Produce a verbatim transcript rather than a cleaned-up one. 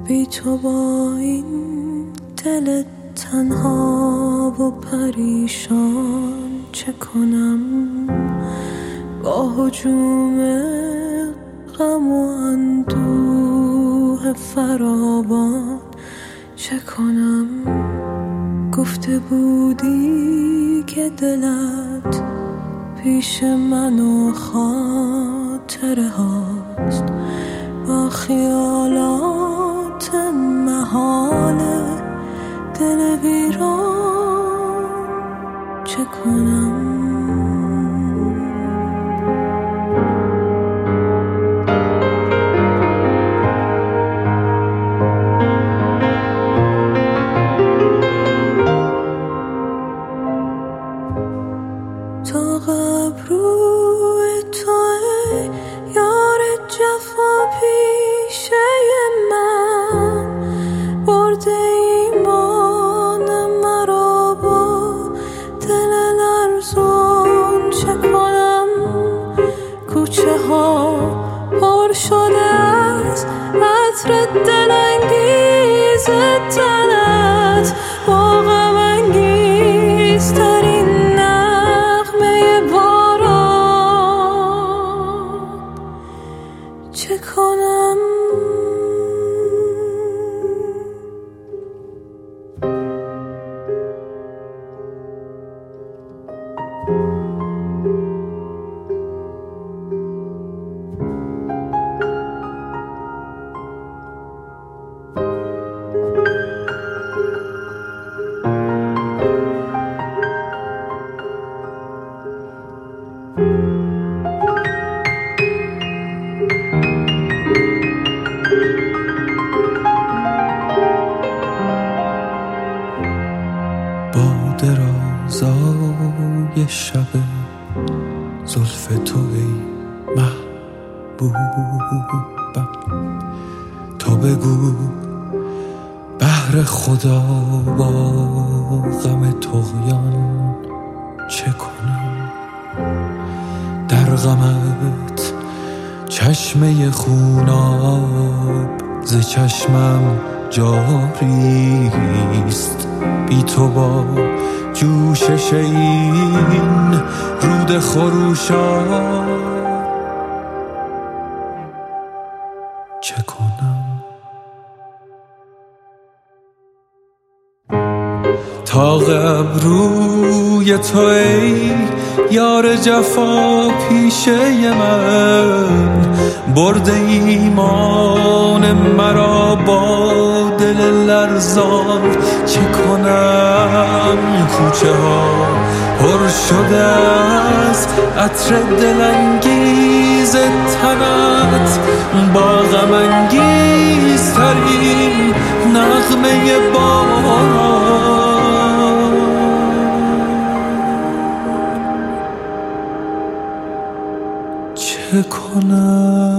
بی تو با این دل تنها و پریشان چه کنم؟ با هجوم غم و اندوه فراوان چه کنم؟ گفته بودی که دلت پیش من و خاطره هاست، با خیالات محال دل ویران چه کنم؟ تا قبروی توی یار جفا پیشه من، برده ایمان مرا با دل لرزان چه کنم؟ کوچه ها پر شده از عطر دلانگیز تنت، با غم انگیزترین چه کنم؟ با درازای شب زلف تو ای محبوبم، تا بگو بهر خدا با غم طغیان چه کنم؟ در غمت چشمه خوناب ز چشمم جاریست، بی تو با جوشش این رود خروشان چه کنم؟ تا ابروی تو ای یار جفا پیشه من، برده ایمان مرا با دل لرزان چه کنم؟ کوچه ها پر شده از عطر دلانگیز تنت، با غم انگیزترین نغمه باران چه کنم؟